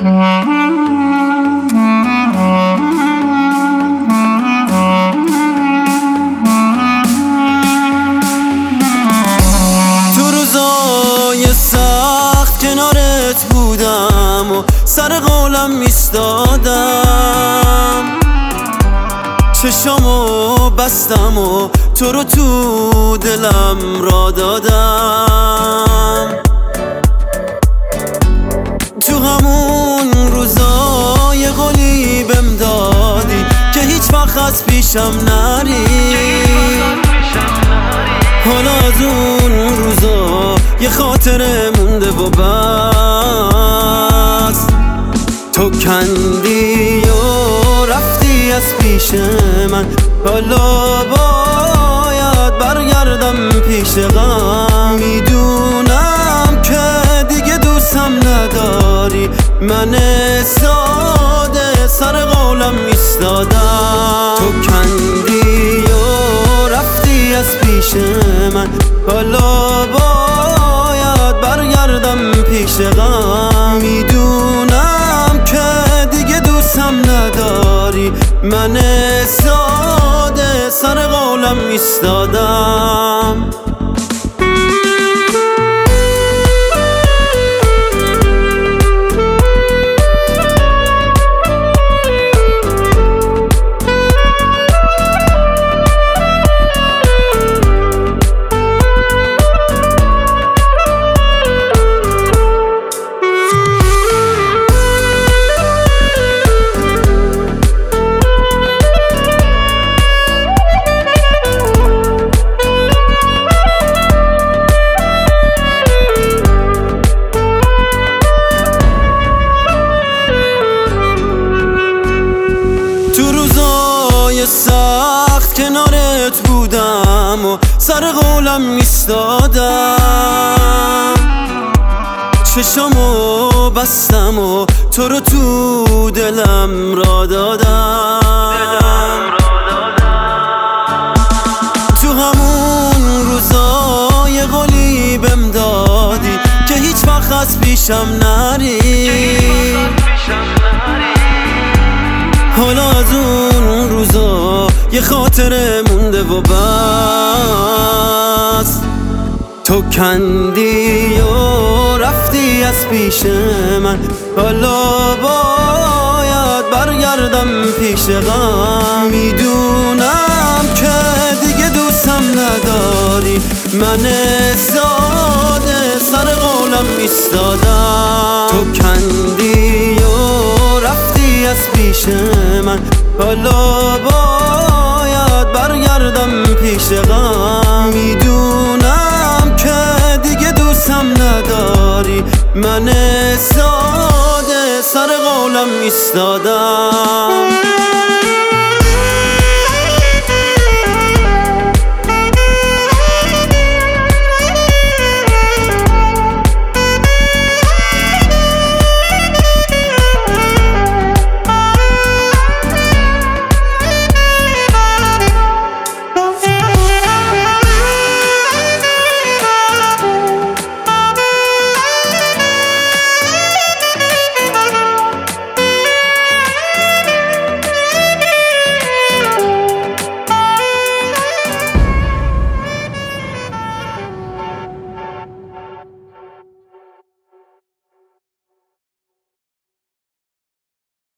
تو روزای سخت کنارت بودم و سر قولم ایستادم، چشامو بستم و تو رو تو دلم را دادم. تو همون روزای قولی بهم دادی که هیچ وقت از پیشم نری، حالا از اون روزا یه خاطره مونده و بس. تو کندی و رفتی از پیش من، حالا باید برگردم پیش غم. میدونم که دیگه دوستم نداری، من ساده سر قولم ایستادم. تو کندی و رفتی از پیش من، حالا باید برگردم پیش غم. میدونم که دیگه دوستم نداری، من ساده سر قولم ایستادم. سخت کنارت بودم و سر قولم ایستادم، چشامو بستم و تو رو تو دلم را دادم. تو همون روزای قولی بهم دادی که هیچ وقت از پیشم نری، حالا از اون روزا یه خاطره مونده و بس. تو کندی و رفتی از پیش من، حالا باید برگردم پیش غم. میدونم که دیگه دوستم نداری، من ساده سر قولم ایستادم. تو کندی و رفتی از پیش من، حالا باید برگردم پیش غم. میدونم که دیگه دوستم نداری، من ساده سر قولم ایستادم.